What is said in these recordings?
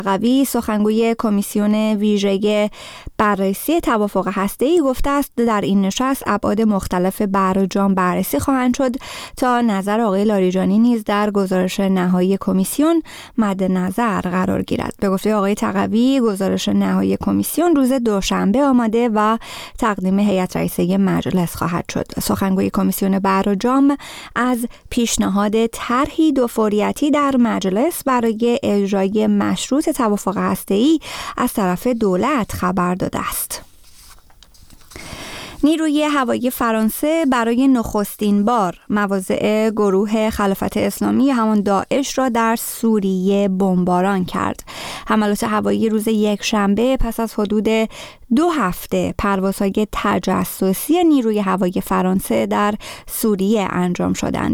تقوی سخنگوی کمیسیون ویژه بررسی توافق هسته‌ای گفته است در این نشست ابعاد مختلف برجام بررسی خواهند شد تا نظر آقای لاریجانی نیز در گزارش نهایی کمیسیون مد نظر قرار گیرد. به گفته آقای تقوی گزارش نهایی کمیسیون روز دوشنبه آماده و تقدیم هیئت رئیسه مجلس خواهد شد. سخنگوی کمیسیون برجام از پیشنهاد طرحی دوفوریتی در مجلس برای اجرای مشروط توافق هسته‌ای از طرف دولت خبر داده است. نیروی هوایی فرانسه برای نخستین بار مواضع گروه خلافت اسلامی همان داعش را در سوریه بمباران کرد. حملات هوایی روز یکشنبه پس از حدود 2 هفته پروازهای تجسسی نیروی هوایی فرانسه در سوریه انجام شدند.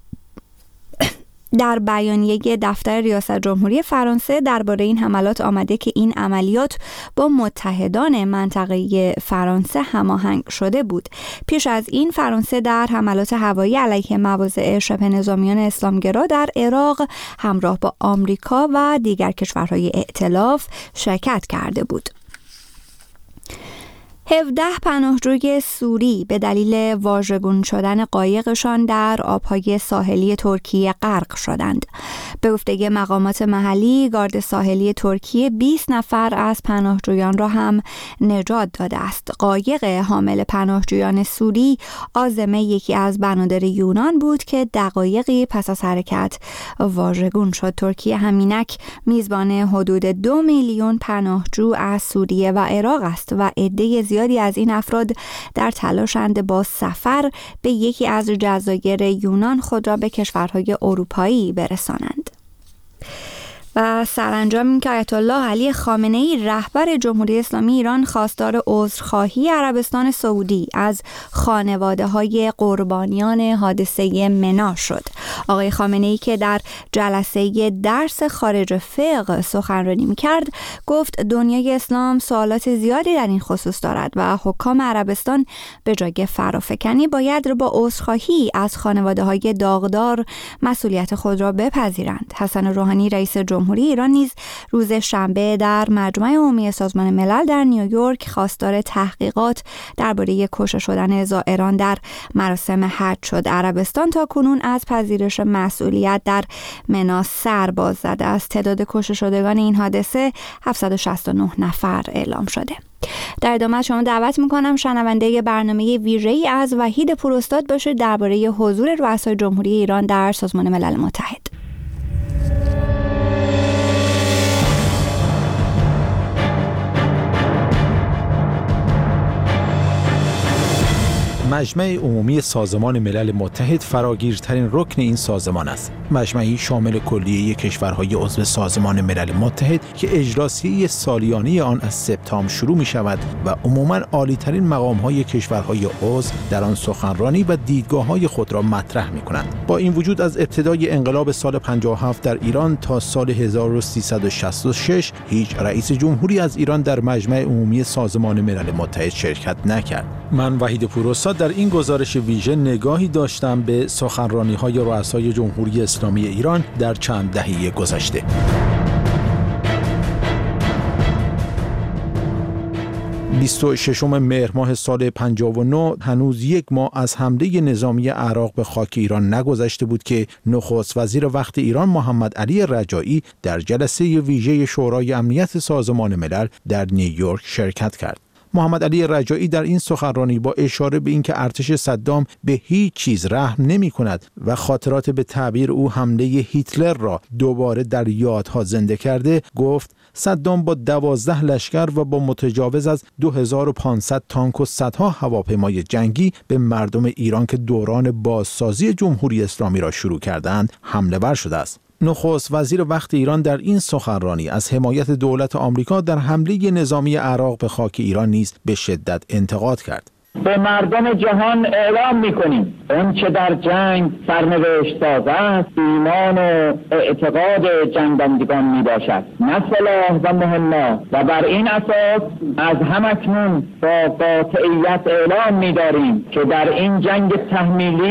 در بیانیه دفتر ریاست جمهوری فرانسه درباره این حملات آمده که این عملیات با متحدان منطقه فرانسه هماهنگ شده بود. پیش از این فرانسه در حملات هوایی علیه مواضع شبه نظامیان اسلامگرا در عراق همراه با آمریکا و دیگر کشورهای ائتلاف شرکت کرده بود. 17 پناهجوی سوری به دلیل واژگون شدن قایقشان در آبهای ساحلی ترکیه غرق شدند. به گفته مقامات محلی، گارد ساحلی ترکیه 20 نفر از پناهجویان را هم نجات داده است. قایق حامل پناهجویان سوری عازم یکی از بنادر یونان بود که دقایقی پس از حرکت واژگون شد. ترکیه همینک میزبان حدود 2 میلیون پناهجو از سوریه و عراق است و عده زیادی از این افراد در تلاشند با سفر به یکی از جزایر یونان خود را به کشورهای اروپایی برسانند. و سرانجام این که آیت الله علی خامنه‌ای رهبر جمهوری اسلامی ایران خواستار عذرخواهی عربستان سعودی از خانواده‌های قربانیان حادثه منا شد. آقای خامنه‌ای که در جلسه درس خارج فقه سخنرانی می‌کرد گفت دنیای اسلام سوالات زیادی در این خصوص دارد و حکام عربستان به جای فرافکنی باید با عذرخواهی از خانواده‌های داغدار مسئولیت خود را بپذیرند. حسن روحانی رئیس جمهوری ایران نیز روز شنبه در مجمع عمومی سازمان ملل در نیویورک خواستار تحقیقات درباره کشته شدن زائران در مراسم حج شد. عربستان تا کنون از پذیرش مسئولیت در منا سر باز زده است. تعداد کشته شدگان این حادثه 769 نفر اعلام شده. در ادامه شما دعوت میکنم شنونده برنامه ویژه‌ای از وحید پوراستاد باشید درباره حضور رؤسای جمهوری ایران در سازمان ملل متحد. مجمع عمومی سازمان ملل متحد فراگیرترین رکن این سازمان است. مجمعی شامل کلیه کشورهای عضو سازمان ملل متحد که اجراسیه سالیانه آن از سپتامبر شروع می شود و عموماً عالی‌ترین مقام‌های کشورهای عضو در آن سخنرانی و دیدگاه‌های خود را مطرح می‌کنند. با این وجود از ابتدای انقلاب سال 57 در ایران تا سال 1366 هیچ رئیس جمهوری از ایران در مجمع عمومی سازمان ملل متحد شرکت نکرد. من وحید پوراستاد در این گزارش ویژه نگاهی داشتم به سخنرانی‌های رؤسای جمهوری اسلامی ایران در چند دهه گذشته. 26 مهر ماه سال 59 هنوز یک ماه از حمله نظامی عراق به خاک ایران نگذشته بود که نخست وزیر وقت ایران محمد علی رجایی در جلسه ویژه شورای امنیت سازمان ملل در نیویورک شرکت کرد. محمد علی رجایی در این سخنرانی با اشاره به اینکه ارتش صدام به هیچ چیز رحم نمی‌کند و خاطرات به تعبیر او حمله هیتلر را دوباره در یادها زنده کرده، گفت صدام با 12 لشکر و با متجاوز از 2500 تانک و صدها هواپیمای جنگی به مردم ایران که دوران بازسازی جمهوری اسلامی را شروع کردند حمله ور شده است. نخست وزیر وقت ایران در این سخنرانی از حمایت دولت آمریکا در حمله نظامی عراق به خاک ایران نیز به شدت انتقاد کرد. به مردم جهان اعلام می‌کنیم اون که در جنگ سرنوشت ساز است ایمان و اعتقاد جنگندگان میباشد، نه سلاح و مهمات، و بر این اساس از همکنون با قاطعیت اعلام می‌داریم که در این جنگ تحمیلی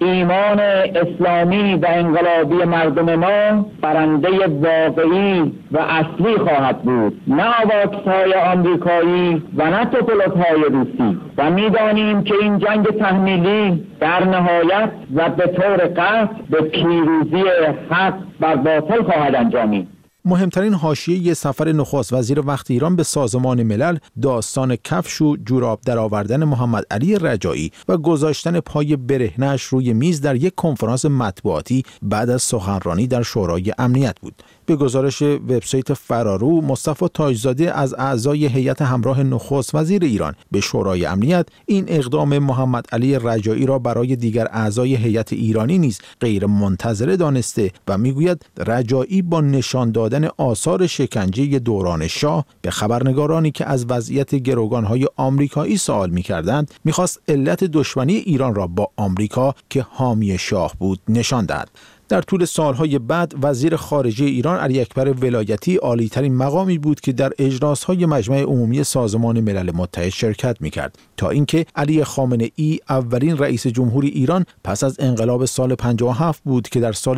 ایمان اسلامی و انقلابی مردم ما برنده واقعی و اصلی خواهد بود، نه آواکس‌های آمریکایی و نه توپلوت‌های روسی. و می‌دانیم که این جنگ تحمیلی در نهایت و به طور قطع به پیروزی حق بر باطل خواهد انجامید. مهمترین حاشیه سفر نخست وزیر وقت ایران به سازمان ملل داستان کفش و جوراب درآوردن محمد علی رجایی و گذاشتن پای برهنه‌اش روی میز در یک کنفرانس مطبوعاتی بعد از سخنرانی در شورای امنیت بود. به گزارش وبسایت فرارو، مصطفی تاجزاده از اعضای هیئت همراه نخست وزیر ایران به شورای امنیت این اقدام محمد علی رجایی را برای دیگر اعضای هیئت ایرانی نیز غیر منتظره دانسته و میگوید رجایی با نشان دادن آثار شکنجه دوران شاه به خبرنگارانی که از وضعیت گروگان‌های آمریکایی سوال می‌کردند می‌خواست علت دشمنی ایران را با آمریکا که حامی شاه بود نشان دهد. در طول سالهای بعد وزیر خارجه ایران علی اکبر ولایتی عالی‌ترین مقامی بود که در اجلاس‌های مجمع عمومی سازمان ملل متحد شرکت می‌کرد تا اینکه علی خامنه‌ای اولین رئیس جمهور ایران پس از انقلاب سال 57 بود که در سال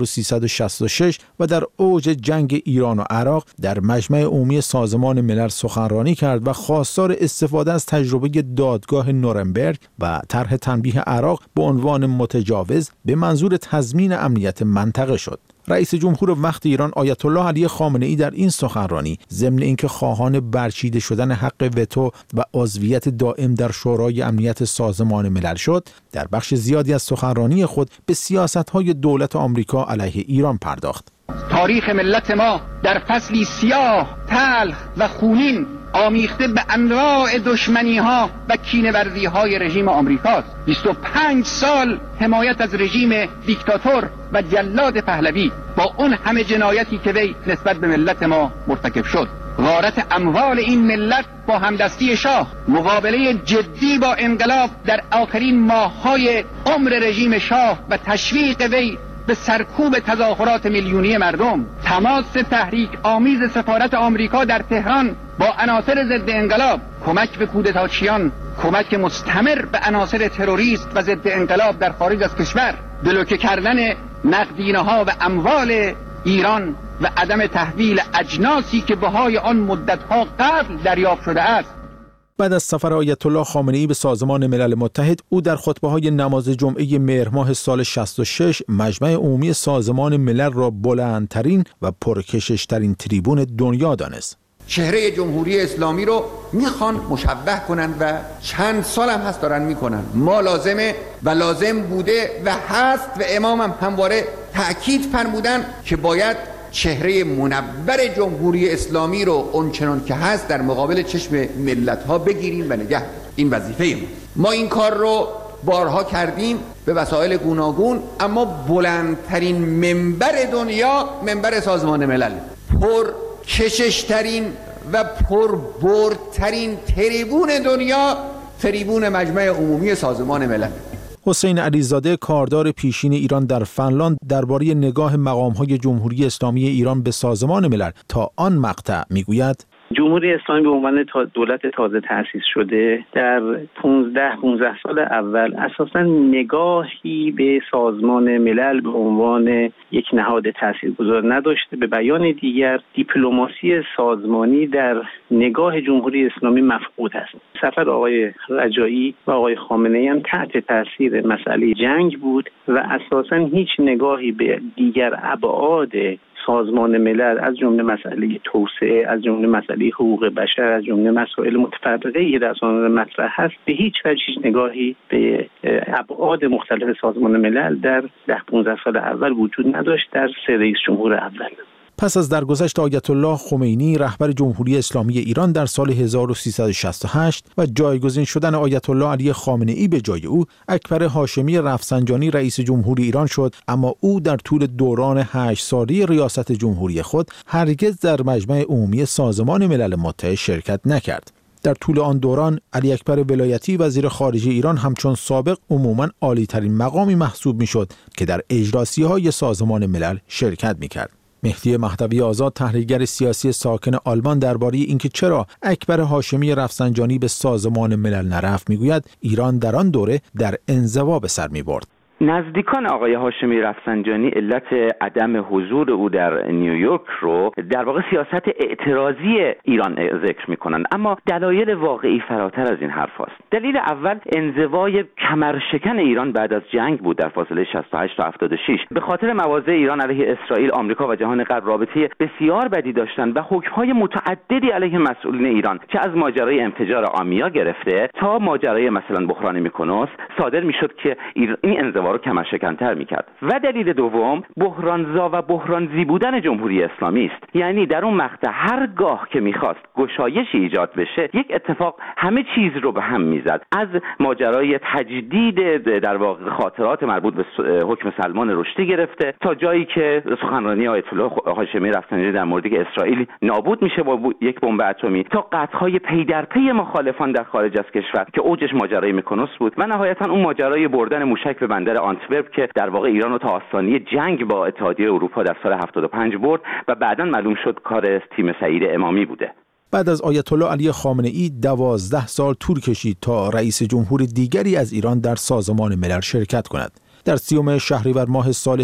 1366 و در اوج جنگ ایران و عراق در مجمع عمومی سازمان ملل سخنرانی کرد و خواستار استفاده از تجربه دادگاه نورنبرگ و طرح تنبیه عراق به عنوان متجاوز به منظور تضمین امنیت منطقه شد. رئیس جمهور وقت ایران آیت الله علی خامنه‌ای در این سخنرانی ضمن اینکه خواهان برچیده شدن حق وتو و عضویت دائم در شورای امنیت سازمان ملل شد، در بخش زیادی از سخنرانی خود به سیاست‌های دولت آمریکا علیه ایران پرداخت. تاریخ ملت ما در فصلی سیاه، تلخ و خونین آمیخته به انواع دشمنی‌ها و کینه‌ورزی‌های رژیم آمریکاست. 25 سال حمایت از رژیم دیکتاتور و جلاد پهلوی با اون همه جنایتی که وی نسبت به ملت ما مرتکب شد. غارت اموال این ملت با همدستی شاه، مقابله جدی با انقلاب در آخرین ماه‌های عمر رژیم شاه و تشویق وی به سرکوب تظاهرات میلیونی مردم، تماس تحریک آمیز سفارت آمریکا در تهران با عناصر ضد انقلاب، کمک به کودتاچیان، کمک مستمر به عناصر تروریست و ضد انقلاب در خارج از کشور، بلوکه کردن نقدینه‌ها و اموال ایران و عدم تحویل اجناسی که بهای آن مدت‌ها قبل دریافت شده است. بعد از سفر آیت الله خامنه‌ای به سازمان ملل متحد، او در خطبه‌های نماز جمعه مهر ماه سال 66 مجمع عمومی سازمان ملل را بلندترین و پرکششترین تریبون دنیا دانست. چهره جمهوری اسلامی رو میخوان مشبه کنن و چند سال هم هست دارن میکنن. ما لازمه و لازم بوده و هست و امام هم همواره تأکید فرمودن که باید چهره منور جمهوری اسلامی رو اونچنان که هست در مقابل چشم ملت‌ها بگیریم و نگه. این وظیفه ما این کار رو بارها کردیم به وسایل گوناگون، اما بلندترین منبر دنیا منبر سازمان ملل، پر کششترین و پربردترین تریبون دنیا تریبون مجمع عمومی سازمان ملل. حسین علیزاده کاردار پیشین ایران در فنلاند درباره نگاه مقام‌های جمهوری اسلامی ایران به سازمان ملل تا آن مقطع میگوید: جمهوری اسلامی به عنوان دولت تازه تأسیس شده در 15 سال اول اساساً نگاهی به سازمان ملل به عنوان یک نهاد تاثیرگذار نداشته. به بیان دیگر دیپلماسی سازمانی در نگاه جمهوری اسلامی مفقود است. سفر آقای رجایی و آقای خامنه‌ای هم تحت تاثیر مسئله جنگ بود و اساساً هیچ نگاهی به دیگر ابعاد سازمان ملل از جمله مسئله توسعه، از جمله مسئله حقوق بشر، از جمله مسائل متفرقه‌ای که در سازمان مطرح هست، به هیچ وجه نگاهی به ابعاد مختلف سازمان ملل در 10-15 سال اول وجود نداشت در سه رئیس جمهور اول. پس از درگذشت آیت الله خمینی رهبر جمهوری اسلامی ایران در سال 1368 و جایگزین شدن آیت الله علی خامنه‌ای به جای او، اکبر هاشمی رفسنجانی رئیس جمهوری ایران شد، اما او در طول دوران 8 ساله ریاست جمهوری خود هرگز در مجمع عمومی سازمان ملل متحد شرکت نکرد. در طول آن دوران علی اکبر ولایتی وزیر خارجه ایران همچون سابق عموماً عالی‌ترین مقامی محسوب می‌شد که در اجراسی‌های سازمان ملل شرکت می‌کرد. مهدی مهدوی آزاد، تحلیلگر سیاسی ساکن آلمان، درباره اینکه چرا اکبر هاشمی رفسنجانی به سازمان ملل نرفت میگوید ایران در آن دوره در انزوا به سر میبرد. نزدیکان آقای هاشمی رفسنجانی علت عدم حضور او در نیویورک رو در واقع سیاست اعتراضی ایران ذکر می‌کنند، اما دلایل واقعی فراتر از این حرف است. دلیل اول انزوای کمرشکن ایران بعد از جنگ بود در فاصله 68 تا 76. به خاطر مواضع ایران علیه اسرائیل، آمریکا و جهان غرب رابطه بسیار بدی داشتند و حکم‌های متعددی علیه مسئولین ایران که از ماجرای انفجار آمیا گرفته تا ماجرای مثلا بحران میکنوس صادر میشد که این انزوا رو کمرشکن‌تر میکرد. و دلیل دوم بحرانزا و بحرانزی بودن جمهوری اسلامی است. یعنی در اون مقطع هرگاه که میخواست گشایشی ایجاد بشه، یک اتفاق همه چیز رو به هم میزد. از ماجرای تجدید در واقع خاطرات مربوط به حکم سلمان رشدی گرفته تا جایی که سخنرانی آیت الله هاشمی رفسنجانی در مورد که اسرائیل نابود میشه با یک بمب اتمی، تا قطعهای پی در پی مخالفان در خارج از کشور که اوجش ماجرای میکنوس بود و نهایتا اون ماجرای بردن موشک به بندر آنتورپ که در واقع ایران رو تا آستانه جنگ با اتحادیه اروپا در سال 75 برد و بعداً معلوم شد کار تیم سعید امامی بوده. بعد از آیت الله علی خامنه‌ای 12 سال طول کشید تا رئیس جمهور دیگری از ایران در سازمان ملل شرکت کند. در 30 شهریور ماه سال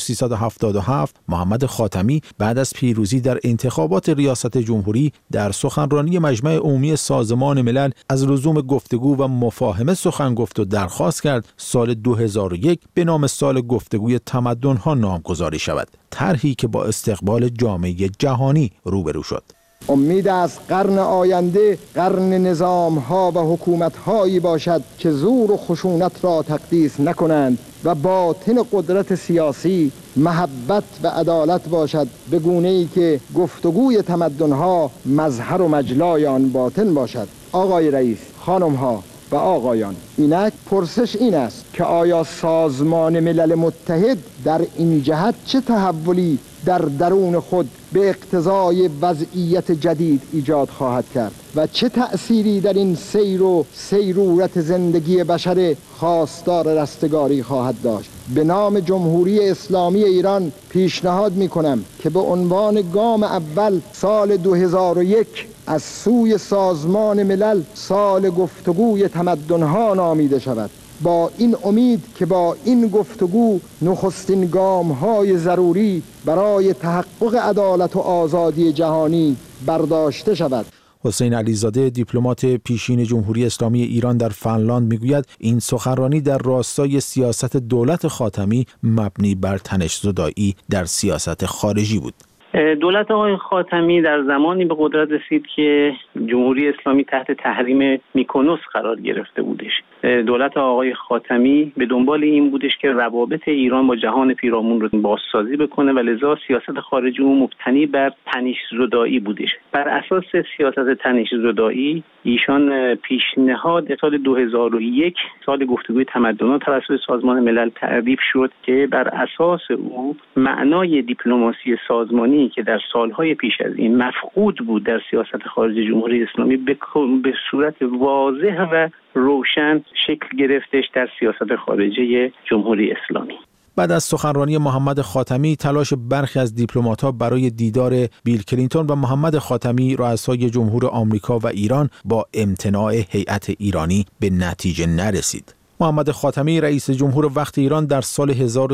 1377 محمد خاتمی بعد از پیروزی در انتخابات ریاست جمهوری در سخنرانی مجمع عمومی سازمان ملل از لزوم گفتگو و مفاهمه سخن گفت و درخواست کرد سال 2001 به نام سال گفتگوی تمدن‌ها نامگذاری شود، طرحی که با استقبال جامعه جهانی روبرو شد. امید است قرن آینده قرن نظام‌ها و حکومت‌هایی باشد که زور و خشونت را تقدیس نکنند و باطن قدرت سیاسی محبت و عدالت باشد، به گونه‌ای که گفتگوی تمدن‌ها مظهر و مجلای آن باطن باشد. آقای رئیس، خانم‌ها و آقایان، اینک پرسش این است که آیا سازمان ملل متحد در این جهت چه تحولی در درون خود به اقتضای وضعیت جدید ایجاد خواهد کرد و چه تأثیری در این سیر و سیرورت زندگی بشر خواستار رستگاری خواهد داشت. به نام جمهوری اسلامی ایران پیشنهاد می‌کنم که به عنوان گام اول سال 2001 از سوی سازمان ملل سال گفتگوی تمدن‌ها نامیده شود، با این امید که با این گفتگو نخستین گام‌های ضروری برای تحقق عدالت و آزادی جهانی برداشته شود. حسین علیزاده دیپلمات پیشین جمهوری اسلامی ایران در فنلاند میگوید این سخنرانی در راستای سیاست دولت خاتمی مبنی بر تنش‌زدایی در سیاست خارجی بود. دولت آقای خاتمی در زمانی به قدرت رسید که جمهوری اسلامی تحت تحریم میکنوس قرار گرفته بودش. دولت آقای خاتمی به دنبال این بودش که روابط ایران با جهان پیرامون رو بازسازی بکنه و لذا سیاست خارجی اون مبتنی بر تنش‌زدایی بودش. بر اساس سیاست تنش‌زدایی ایشان پیشنهاد سال 2001 سال گفتگوی تمدن‌ها توسط سازمان ملل تعریف شد که بر اساس او معنای دیپلماسی سازمانی که در سالهای پیش از این مفقود بود در سیاست خارجی جمهوری اسلامی به صورت واضح و روشن شکل گرفتش در سیاست خارجی جمهوری اسلامی. بعد از سخنرانی محمد خاتمی تلاش برخی از دیپلمات‌ها برای دیدار بیل کلینتون و محمد خاتمی رؤسای جمهور آمریکا و ایران با امتناع هیئت ایرانی به نتیجه نرسید. محمد خاتمی رئیس جمهور وقت ایران در سال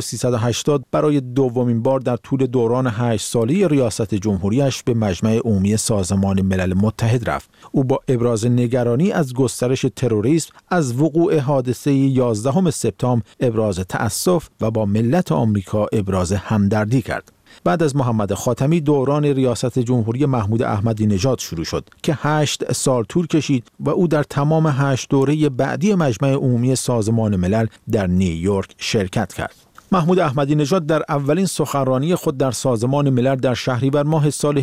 1380 برای دومین بار در طول دوران 8 ساله ریاست جمهوریش به مجمع عمومی سازمان ملل متحد رفت. او با ابراز نگرانی از گسترش تروریسم از وقوع حادثه 11 سپتامبر ابراز تأسف و با ملت آمریکا ابراز همدردی کرد. بعد از محمد خاتمی دوران ریاست جمهوری محمود احمدی نژاد شروع شد که 8 سال طول کشید و او در تمام 8 دوره بعدی مجمع عمومی سازمان ملل در نیویورک شرکت کرد. محمود احمدی نژاد در اولین سخنرانی خود در سازمان ملل در شهریور ماه سال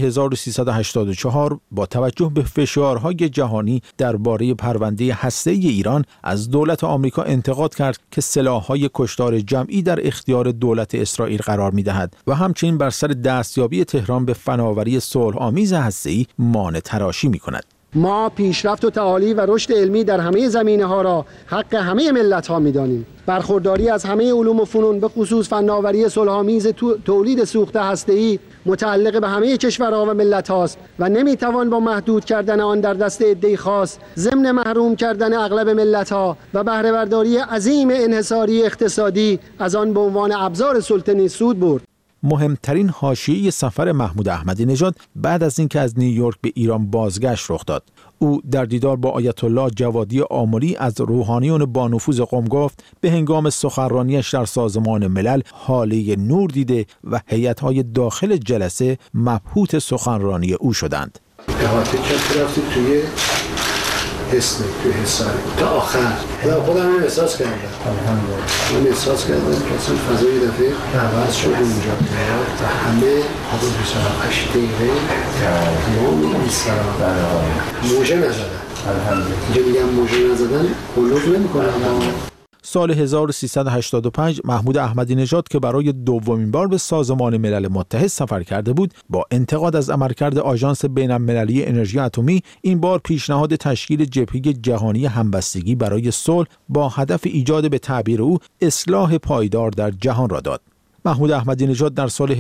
1384 با توجه به فشارهای جهانی درباره پرونده هسته‌ای ایران از دولت آمریکا انتقاد کرد که سلاح‌های کشتار جمعی در اختیار دولت اسرائیل قرار می‌دهد و همچنین بر سر دستیابی تهران به فناوری صلح‌آمیز هسته‌ای مانع تراشی می‌کند. ما پیشرفت و تعالی و رشد علمی در همه زمینه‌ها را حق همه ملت‌ها می‌دانیم. برخورداری از همه علوم و فنون به خصوص فناوری صلح‌آمیز تولید سوخت هسته‌ای متعلق به همه کشورها و ملت هاست و نمیتوان با محدود کردن آن در دست عده‌ای خاص ضمن محروم کردن اغلب ملت ها و بهره برداری عظیم انحصاری اقتصادی از آن به عنوان ابزار سلطنی سود برد. مهمترین حاشیه سفر محمود احمدی نژاد بعد از اینکه از نیویورک به ایران بازگشت رخ داد. او در دیدار با آیت الله جوادی آملی از روحانیون با نفوذ قم گفت به هنگام سخنرانیش در سازمان ملل حاله نور دیده و هیئت‌های داخل جلسه مبهوت سخنرانی او شدند. احاطه رفتی توی حسن توی حساری تا آخر خودم احساس کردم. من احساس کردم که اصلا فضای دفعه عوض شد اونجا و همه حدود 28 دقیقه تمام ایستادن موجه نزدن. اینجا میگم موجه نزدن بلوغ نمی‌کنم. سال 1385 محمود احمدی نژاد که برای دومین بار به سازمان ملل متحد سفر کرده بود، با انتقاد از عملکرد آژانس بین‌المللی انرژی اتمی این بار پیشنهاد تشکیل جبهه جهانی همبستگی برای صلح با هدف ایجاد به تعبیر او اصلاح پایدار در جهان را داد. محمود احمدی نژاد در سال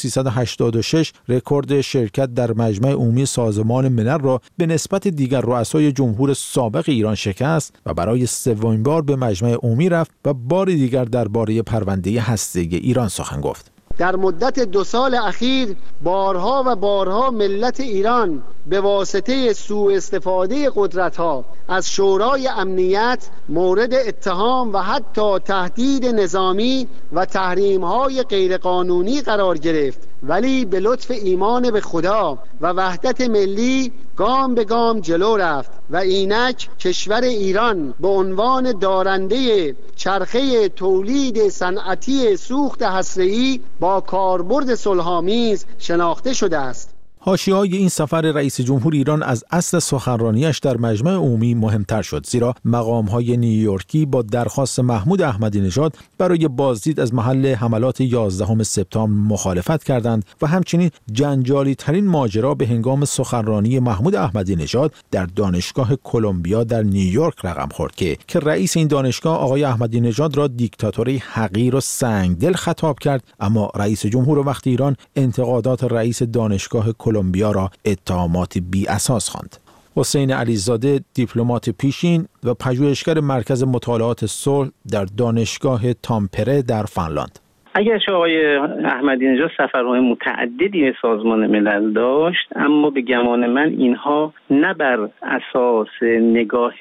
1386 رکورد شرکت در مجمع عمومی سازمان ملل را به نسبت دیگر رؤسای جمهور سابق ایران شکست و برای سومین بار به مجمع عمومی رفت و بار دیگر درباره پرونده هسته‌ای ایران سخن گفت. در مدت 2 سال اخیر بارها و بارها ملت ایران به واسطه سوء استفاده قدرت‌ها از شورای امنیت مورد اتهام و حتی تهدید نظامی و تحریم‌های غیرقانونی قرار گرفت، ولی به لطف ایمان به خدا و وحدت ملی گام به گام جلو رفت و اینک کشور ایران به عنوان دارنده چرخه تولید صنعتی سوخت هسته‌ای با کاربرد صلح‌آمیز شناخته شده است. حاشیه‌های این سفر رئیس جمهور ایران از اصل سخنرانیش در مجمع عمومی مهمتر شد، زیرا مقام‌های نیویورکی با درخواست محمود احمدی نژاد برای بازدید از محل حملات 11 سپتامبر مخالفت کردند و همچنین جنجالی ترین ماجرا به هنگام سخنرانی محمود احمدی نژاد در دانشگاه کلمبیا در نیویورک رقم خورد که رئیس این دانشگاه آقای احمدی نژاد را دیکتاتوری حقیر و سنگدل خطاب کرد، اما رئیس جمهور وقت ایران انتقادات رئیس دانشگاه کلمبیا را اتهامات بی اساس خواند. حسین علیزاده، دیپلمات پیشین و پژوهشگر مرکز مطالعات صلح در دانشگاه تامپره در فنلاند: اگرچه آقای احمدی نژاد سفرهای متعددی به سازمان ملل داشت، اما به گمان من اینها نه بر اساس نگاه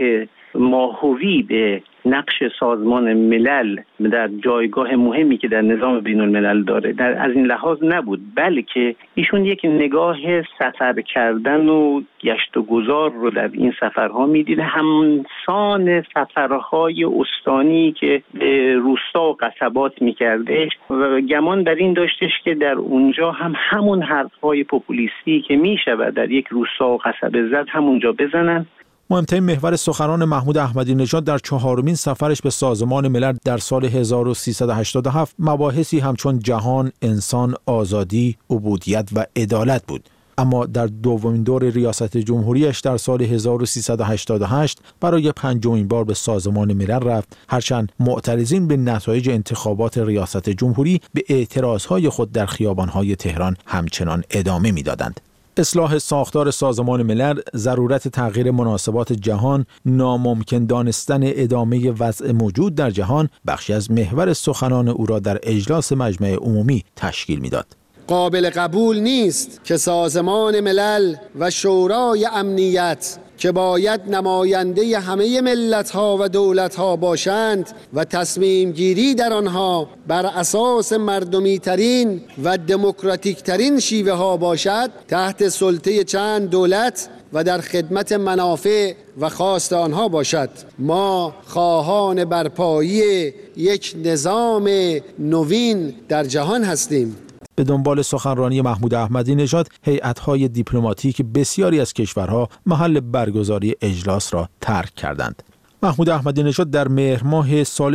ماهوی به نقش سازمان ملل در جایگاه مهمی که در نظام بین الملل داره از این لحاظ نبود، بلکه ایشون یک نگاه سفر کردن و گشت و گذار رو در این سفرها میدیده، همسان سفرهای استانی که به روستا و قصبات میکرده و گمان در این داشتش که در اونجا هم همون حرفهای پوپولیستی که میشود در یک روستا و قصبه زد همونجا بزنن. مهمترین محور سخنان محمود احمدی نژاد در 4مین سفرش به سازمان ملل در سال 1387 مباحثی همچون جهان، انسان، آزادی، عبودیت و عدالت بود. اما در دومین دور ریاست جمهوریش در سال 1388 برای 5مین بار به سازمان ملل رفت، هرچند معترضین به نتایج انتخابات ریاست جمهوری به اعتراضهای خود در خیابانهای تهران همچنان ادامه می‌دادند. اصلاح ساختار سازمان ملل، ضرورت تغییر مناسبات جهان، ناممکن دانستن ادامه وضع موجود در جهان بخشی از محور سخنان او را در اجلاس مجمع عمومی تشکیل می‌داد. قابل قبول نیست که سازمان ملل و شورای امنیت که باید نماینده همه ملت‌ها و دولت‌ها باشند و تصمیم گیری در آنها بر اساس مردمی ترین و دموکراتیک ترین شیوه ها باشد، تحت سلطه چند دولت و در خدمت منافع و خواست آنها باشد. ما خواهان برپایی یک نظام نوین در جهان هستیم. به دنبال سخنرانی محمود احمدی نژاد، هیئت‌های دیپلماتیک بسیاری از کشورها محل برگزاری اجلاس را ترک کردند. محمود احمدی نژاد در مهر ماه سال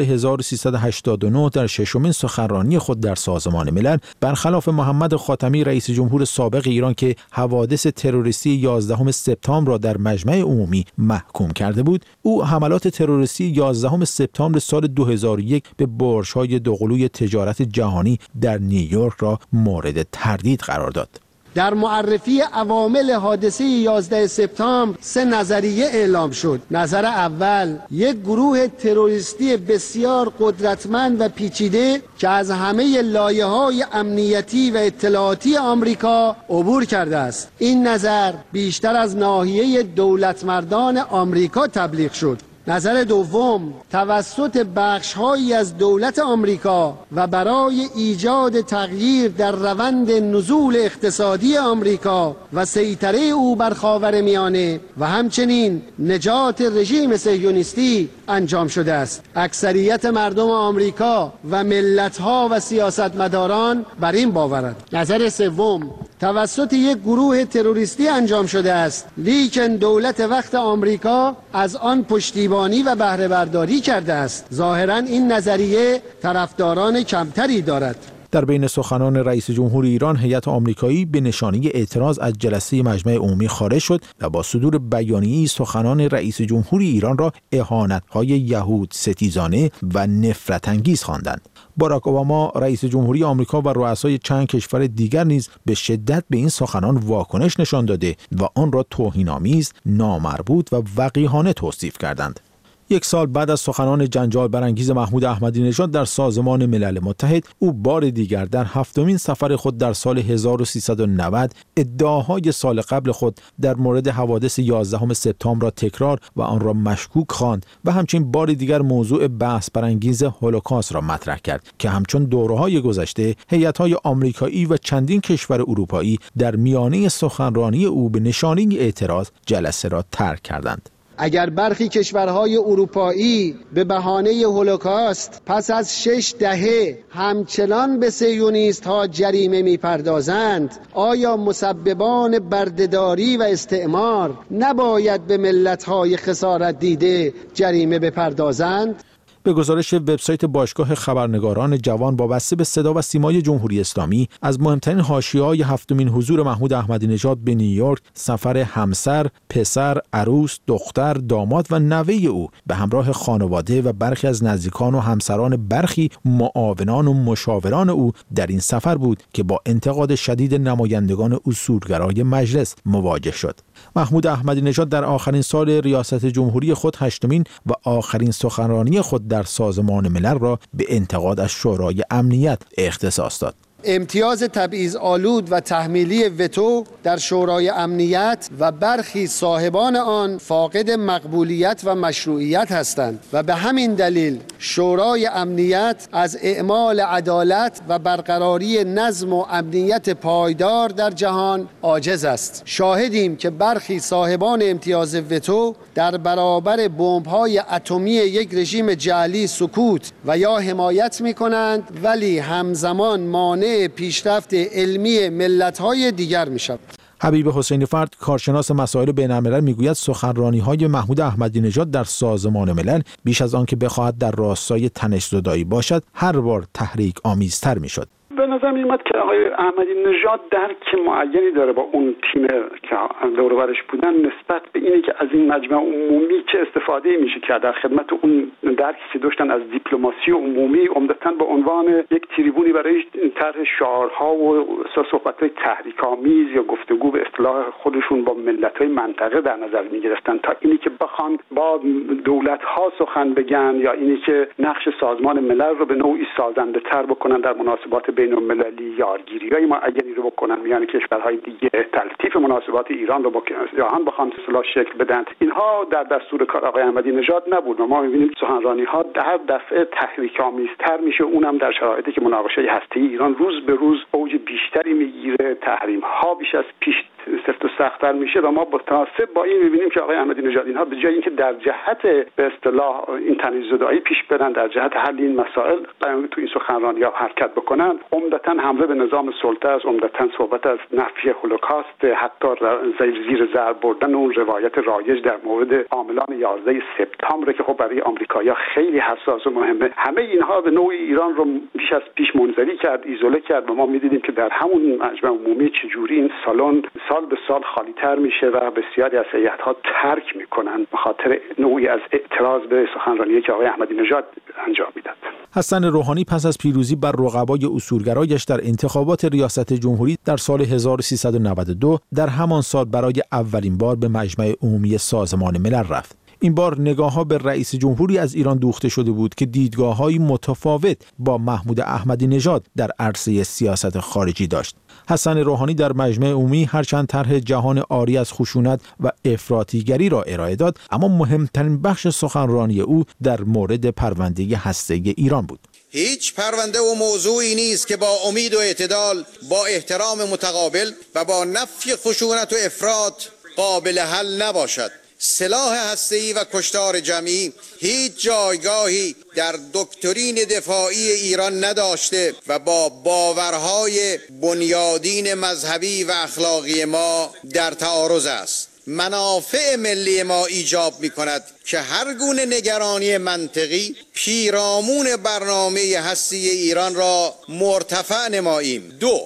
1389 در ششمین سخنرانی خود در سازمان ملل برخلاف محمد خاتمی رئیس جمهور سابق ایران که حوادث تروریستی 11 سپتامبر را در مجمع عمومی محکوم کرده بود، او حملات تروریستی 11 سپتامبر سال 2001 به برج‌های دوقلوی تجارت جهانی در نیویورک را مورد تردید قرار داد. در معرفی عوامل حادثه 11 سپتامبر 3 نظریه اعلام شد. نظر اول، یک گروه تروریستی بسیار قدرتمند و پیچیده که از همه لایه‌های امنیتی و اطلاعاتی آمریکا عبور کرده است. این نظر بیشتر از ناحیه دولتمردان آمریکا تبلیغ شد. نظر دوم، توسط بخش‌هایی از دولت آمریکا و برای ایجاد تغییر در روند نزول اقتصادی آمریکا و سیطره او بر خاورمیانه و همچنین نجات رژیم صهیونیستی انجام شده است. اکثریت مردم آمریکا و ملت‌ها و سیاستمداران بر این باورند. نظر سوم، توسط یک گروه تروریستی انجام شده است، لیکن دولت وقت آمریکا از آن پشتیبانی و بهره برداری کرده است. ظاهراً این نظریه طرفداران کمتری دارد. در بین سخنان رئیس جمهور ایران، هیئت آمریکایی به نشانه اعتراض از جلسه مجمع عمومی خارج شد و با صدور بیانیه‌ای سخنان رئیس جمهور ایران را اهانت‌های یهود ستیزانه و نفرت انگیز خواندند. باراک اوباما رئیس جمهوری آمریکا و رؤسای چند کشور دیگر نیز به شدت به این سخنان واکنش نشان داده و آن را توهین‌آمیز، نامربوط و وقیحانه توصیف کردند. 1 سال بعد از سخنان جنجال برانگیز محمود احمدی نژاد در سازمان ملل متحد، او بار دیگر در 7مین سفر خود در سال 1390 ادعاهای سال قبل خود در مورد حوادث 11 سپتامبر را تکرار و آن را مشکوک خواند و همچنین بار دیگر موضوع بحث برانگیز هولوکاست را مطرح کرد که همچون دوره‌های گذشته هیئت‌های آمریکایی و چندین کشور اروپایی در میانه سخنرانی او به نشانه اعتراض جلسه را ترک کردند. اگر برخی کشورهای اروپایی به بهانه هولوکاست پس از 6 دهه همچنان به صهیونیست‌ها جریمه می‌پردازند، آیا مسببان بردهداری و استعمار نباید به ملت‌های خسارت دیده جریمه بپردازند؟ به گزارش وبسایت باشگاه خبرنگاران جوان وابسته به صدا و سیمای جمهوری اسلامی، از مهمترین حاشیه‌های 7مین حضور محمود احمدی نژاد به نیویورک سفر همسر، پسر، عروس، دختر، داماد و نوه او به همراه خانواده و برخی از نزدیکان و همسران برخی معاونان و مشاوران او در این سفر بود که با انتقاد شدید نمایندگان اصولگرای مجلس مواجه شد. محمود احمدی نژاد در آخرین سال ریاست جمهوری خود 8مین و آخرین سخنرانی خود در سازمان ملل را به انتقاد از شورای امنیت اختصاص داد. امتیاز تبعیض‌آلود و تحمیلی وتو در شورای امنیت و برخی صاحبان آن فاقد مقبولیت و مشروعیت هستند و به همین دلیل شورای امنیت از اعمال عدالت و برقراری نظم و امنیت پایدار در جهان عاجز است. شاهدیم که برخی صاحبان امتیاز وتو در برابر بمب‌های اتمی یک رژیم جعلی سکوت و یا حمایت می‌کنند، ولی همزمان مانع پیشرفت علمی ملت‌های دیگر می‌شود. حبیب حسینی فرد، کارشناس مسائل بین‌الملل، میگوید سخنرانی‌های محمود احمدی نژاد در سازمان ملل بیش از آن که بخواهد در راستای تنش‌زدایی باشد، هر بار تحریک آمیزتر می‌شد. به نظر میاد که آقای احمدی نژاد درک معینی داره با اون تیم که دور و برش بودن نسبت به اینی که از این مجمع عمومی چه استفاده میشه کرد در خدمت اون درکی که داشتن از دیپلماسی عمومی، عمدتاً به عنوان یک تریبونی برای طرح شعارها و صحبت‌های تحریک‌آمیز یا گفتگو به اصطلاح خودشون با ملت‌های منطقه در نظر میگرفتن، تا اینی که بخوان با دولت‌ها سخن بگن یا اینی که نقش سازمان ملل رو به نوعی سازنده‌تر بکنن در مناسبات بین‌المللی، یارگیری‌های معینی رو بکنن میان کشورهای دیگه، تلطیف مناسبات ایران رو با جهان بخوان اصطلاح شکل بدن، اینها در دستور کار آقای احمدی نژاد نبود و ما می‌بینیم سخنرانی‌ها هر دفعه تحریک‌آمیزتر میشه، اونم در شرایطی که مناقشه هسته‌ای ایران روز به روز اوج بیشتری میگیره، تحریم‌ها بیش از پیش سفت و سخت‌تر میشه و ما متناسب با این می‌بینیم که آقای احمدی نژاد اینها به جای اینکه در جهت به اصطلاح این تنش‌زدایی پیش برن، در جهت حل این مسائل تو این سخنرانی‌ها حرکت بکنن، عمدتاً حمله به نظام سلطه است، عمدتاً صحبت از نفی هولوکاست، حتی زیر ضرب بردن اون روایت رایج در مورد عاملان 11 سپتامبر که خب برای آمریکایی‌ها خیلی حساس و مهمه. همه اینها به نوعی ایران رو بیش از پیش منزوی کرد، ایزوله کرد و ما می‌دیدیم که در همون مجمع عمومی چجوری این سالن سال به سال خالی‌تر میشه و بسیاری از هیئت‌ها ترک میکنن به خاطر نوعی از اعتراض به سخنرانی که آقای احمدی نژاد انجام میداد. حسن روحانی پس از پیروزی بر رقبای اصولگرایش در انتخابات ریاست جمهوری در سال 1392 در همان سال برای اولین بار به مجمع عمومی سازمان ملل رفت. این بار نگاه‌ها به رئیس جمهوری از ایران دوخته شده بود که دیدگاه‌های متفاوت با محمود احمدی نژاد در عرصه سیاست خارجی داشت. حسن روحانی در مجمع عمومی هرچند طرح جهان عاری از خشونت و افراطیگری را ارائه داد، اما مهمترین بخش سخنرانی او در مورد پرونده هسته‌ای ایران بود. هیچ پرونده و موضوعی نیست که با امید و اعتدال، با احترام متقابل و با نفی خشونت و افراط قابل حل نباشد. سلاح هسته‌ای و کشتار جمعی هیچ جایگاهی در دکترین دفاعی ایران نداشته و با باورهای بنیادین مذهبی و اخلاقی ما در تعارض است. منافع ملی ما ایجاب می کند که هر گونه نگرانی منطقی پیرامون برنامه هسته‌ای ایران را مرتفع نماییم.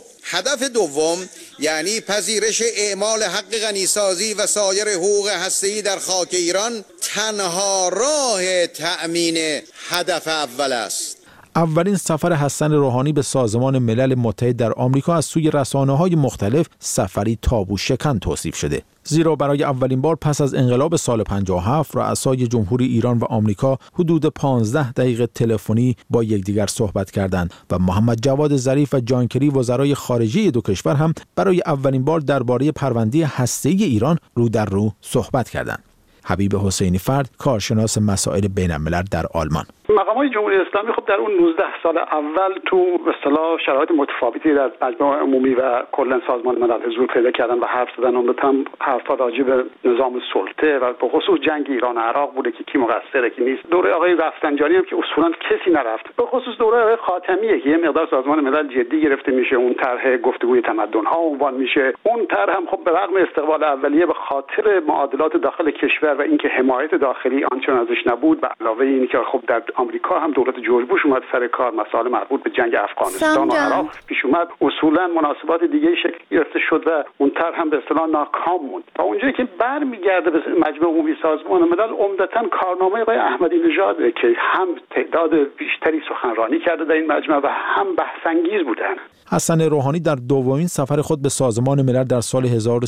هدف دوم یعنی پذیرش اعمال حق غنیسازی و سایر حقوق هسته‌ای در خاک ایران تنها راه تأمین هدف اول است. اولین سفر حسن روحانی به سازمان ملل متحد در آمریکا از سوی رسانه‌های مختلف سفری تابو شکن توصیف شده، زیرا برای اولین بار پس از انقلاب سال 57 رؤسای جمهوری ایران و آمریکا حدود 15 دقیقه تلفنی با یکدیگر صحبت کردند و محمد جواد ظریف و جان کری وزرای خارجه دو کشور هم برای اولین بار درباره پرونده هسته‌ای ایران رو در رو صحبت کردند. حبیب حسینی فرد، کارشناس مسائل بین‌الملل در آلمان: مقامات جمهوری اسلامی خب در اون 19 سال اول تو به اصطلاح شرایط متفاوتی در مجمع عمومی و کلا سازمان ملل حضور پیدا کردن و حرف زدن. عمدتاً حرفا راجع به نظام سلطه و به خصوص جنگ ایران و عراق بوده که کی مقصره کی نیست. دوره آقای رفسنجانی هم که اصولاً کسی نرفت. به خصوص دوره آقای خاتمیه که یه مقدار سازمان ملل جدی گرفته میشه، اون طرح گفتگوی تمدن‌ها عنوان میشه. اون طرح هم خب به رغم استقبال اولیه به خاطر معادلات داخل کشور و اینکه حمایت داخلی آنچنان ازش نبود و علاوه این که خب در آمریکا هم دولت جورج بوش اومد سر کار، مسائل مربوط به جنگ افغانستان و عراق پیش اومد، اصولا مناسبات دیگه شکل گرفته شد و اون طرح هم به اصطلاح ناکام موند. تا اونجایی که برمیگرده به مجمع عمومی سازمان ملل، عمدتاً کارنامه آقای احمدی نژاد که هم تعداد بیشتری سخنرانی کرده در این مجمع و هم بحث‌انگیز بودن. حسن روحانی در دومین سفر خود به سازمان ملل در سال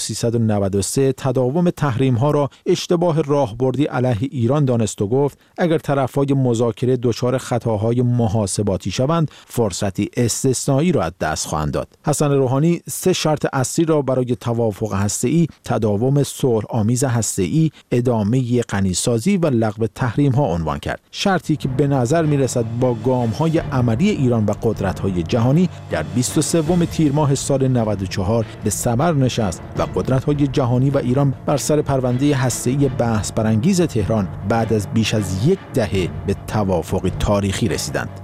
1393 تداوم تحریم‌ها را اشتباه راهبردی علیه ایران دانست و گفت اگر طرف‌های مذاکره دچار خطاهای محاسباتی شوند، فرصتی استثنایی را از دست خواهند داد. حسن روحانی 3 شرط اصلی را برای توافق هسته‌ای، تداوم صلح‌آمیز هسته‌ای، ادامه غنیسازی و لغو تحریم‌ها عنوان کرد. شرطی که به نظر می‌رسد با گام‌های عملی ایران و قدرت‌های جهانی در 23 تیر ماه سال 94 به ثمر نشست و قدرت‌های جهانی و ایران بر سر پرونده هسته‌ای بحث برانگیز تهران بعد از بیش از 1 دهه به توافق تاریخی رسیدند.